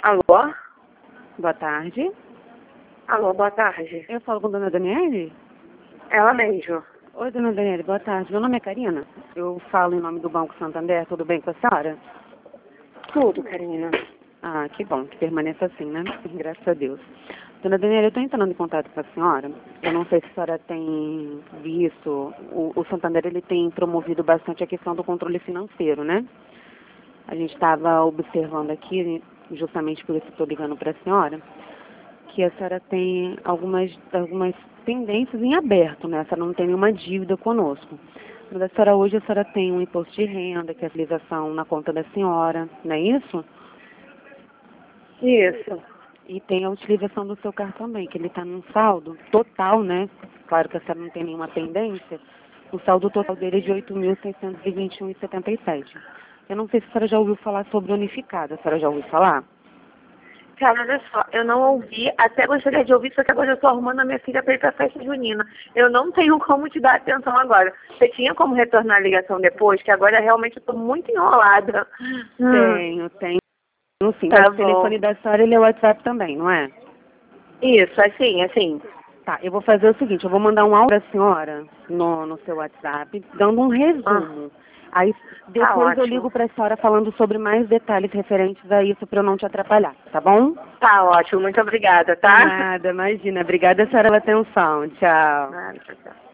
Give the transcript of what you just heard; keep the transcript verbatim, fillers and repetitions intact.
Alô? Boa tarde. Alô, boa tarde. Eu falo com a dona Daniele? Ela mesmo. Oi, dona Daniele, boa tarde. Meu nome é Karina. Eu falo em nome do Banco Santander. Tudo bem com a senhora? Tudo, Karina. Ah, que bom, que permaneça assim, né? Graças a Deus. Dona Daniela, eu estou entrando em contato com a senhora. Eu não sei se a senhora tem visto. O, o Santander, ele tem promovido bastante a questão do controle financeiro, né? A gente estava observando aqui, justamente por isso estou ligando para a senhora, que a senhora tem algumas, algumas pendências em aberto, né? A senhora não tem nenhuma dívida conosco. Mas a senhora hoje, a senhora tem um imposto de renda, que é a utilização na conta da senhora, não é isso? Isso. E tem a utilização do seu cartão também, que ele está num saldo total, né? Claro que a senhora não tem nenhuma pendência. O saldo total dele é de oito mil seiscentos e vinte e um reais e setenta e sete centavos. Eu não sei se a senhora já ouviu falar sobre unificado. A senhora já ouviu falar? Cara, olha só, eu não ouvi, até gostaria de ouvir, só que agora eu estou arrumando a minha filha para ir para a festa junina. Eu não tenho como te dar atenção agora. Você tinha como retornar a ligação depois? Que agora realmente eu estou muito enrolada. Tenho, tenho. Sim, Tá mas o telefone bom. da senhora, ele é o WhatsApp também, não é? Isso, assim, assim. Tá, eu vou fazer o seguinte, eu vou mandar um áudio para a senhora no, no seu WhatsApp, dando um Ah, resumo. Aí tá depois eu ligo ótimo. para a senhora falando sobre mais detalhes referentes a isso para eu não te atrapalhar, tá bom? Tá ótimo, muito obrigada, tá? Nada, imagina. Obrigada, senhora, pela atenção. Tchau. Nada, tchau.